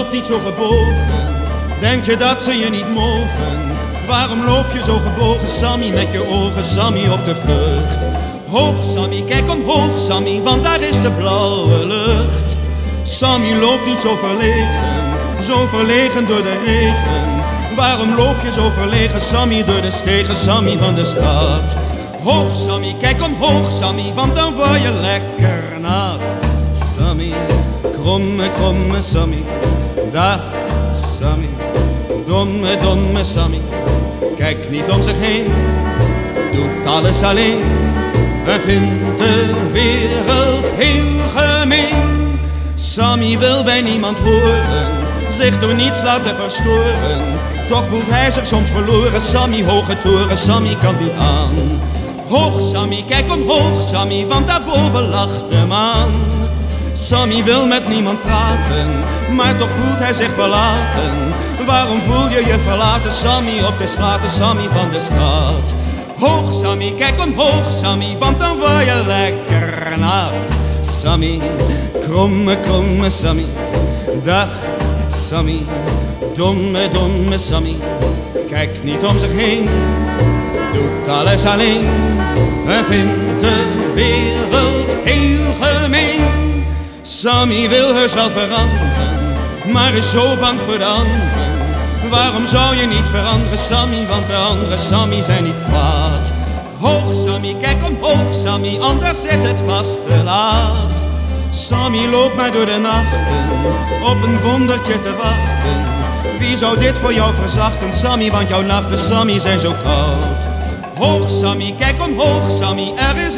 loopt niet zo gebogen? Denk je dat ze je niet mogen? Waarom loop je zo gebogen, Sammy, met je ogen, Sammy, op de vlucht? Hoog, Sammy, kijk omhoog, Sammy, want daar is de blauwe lucht. Sammy loopt niet zo verlegen door de regen. Waarom loop je zo verlegen, Sammy, door de stegen, Sammy, van de stad? Hoog, Sammy, kijk omhoog, Sammy, want dan word je lekker nat. Sammy, kromme, kromme Sammy, dag Sammy, domme, domme Sammy. Kijk niet om zich heen, doet alles alleen en vindt de wereld heel gemeen. Sammy wil bij niemand horen, zich door niets laten verstoren. Toch voelt hij zich soms verloren, Sammy, hoge toren, Sammy kan niet aan. Hoog, Sammy, kijk omhoog, Sammy, want daarboven lacht de maan. Sammy wil met niemand praten, maar toch voelt hij zich verlaten. Waarom voel je je verlaten, Sammy, op de straten, Sammy, van de stad? Hoog, Sammy, kijk omhoog, Sammy, want dan word je lekker nat. Sammy, kromme, kromme Sammy, dag Sammy, domme, domme Sammy. Kijk niet om zich heen, doet alles alleen en vindt de wereld heel gemeen. Sammy wil heus wel veranderen, maar is zo bang voor de anderen. Waarom zou je niet veranderen, Sammy, want de andere Sammy zijn niet kwaad. Hoog, Sammy, kijk omhoog, Sammy, anders is het vast te laat. Sammy loopt maar door de nachten, op een wondertje te wachten. Wie zou dit voor jou verzachten, Sammy, want jouw nachten, Sammy, zijn zo koud. Hoog, Sammy, kijk omhoog, Sammy, er is